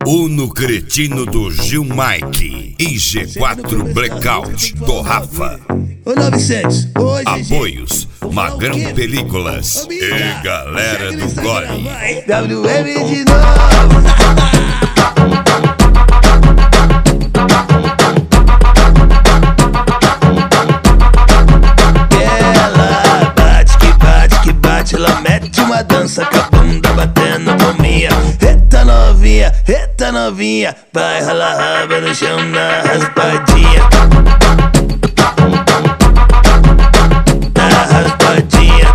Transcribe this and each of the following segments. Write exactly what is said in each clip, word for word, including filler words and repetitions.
Uno Cretino do Gil Mike e G quatro Blackout do Rafa. Ô novecentos, hoje Apoios Magrão Películas e Galera do Gole. W M de novo. Ela bate que bate que bate, ela mete uma dança com a bunda batendo palminha. Eita novinha, eita novinha, vai ralar raba no chão na raspadinha. Na raspadinha.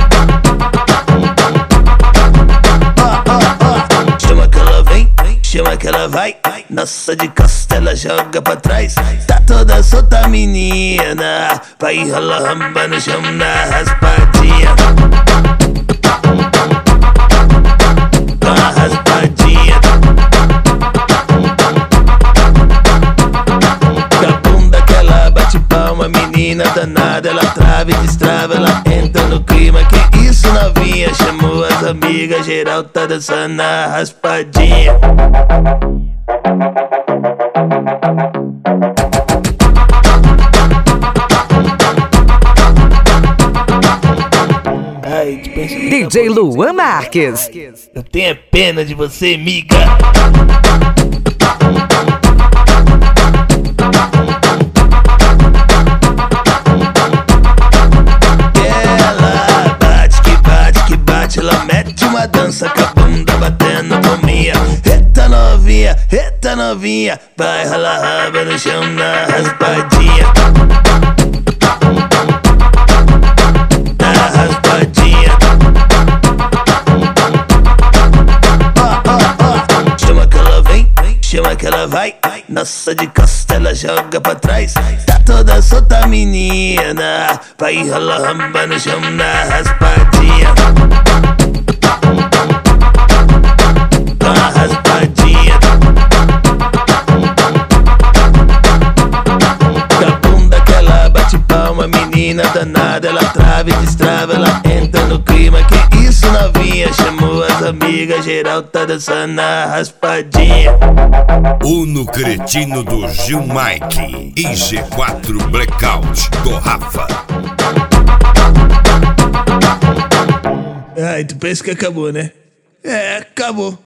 Ó, ó, ó, chama que ela vem, chama que ela vai. Nossa, de costa ela joga pra trás. Tá toda solta menina, vai ralar raba no chão na raspadinha. Uma menina danada, ela trava e destrava, ela entra no clima. Que isso novinha, chamou as amigas, geral tá dançando na raspadinha. Ai, D J Luan Marques. Eu tenho pena de você, miga. Ela mete uma dança com a bunda batendo palminha. Eita novinha, eita novinha, vai ralar raba no chão na raspadinha. Na raspadinha. Ó, ó, ó, chama que ela vem, chama que ela vai. Nossa, de costa ela joga pra trás. Tá toda solta menina, vai ralar raba no chão na raspadinha. Uma menina danada, ela trava e destrava, ela entra no clima. Que isso novinha, chamou as amigas, geral tá dançando na raspadinha. Uno Cretino do Gil Mike e G quatro Blackout do Rafa. Ai, tu pensa que acabou, né? É, acabou.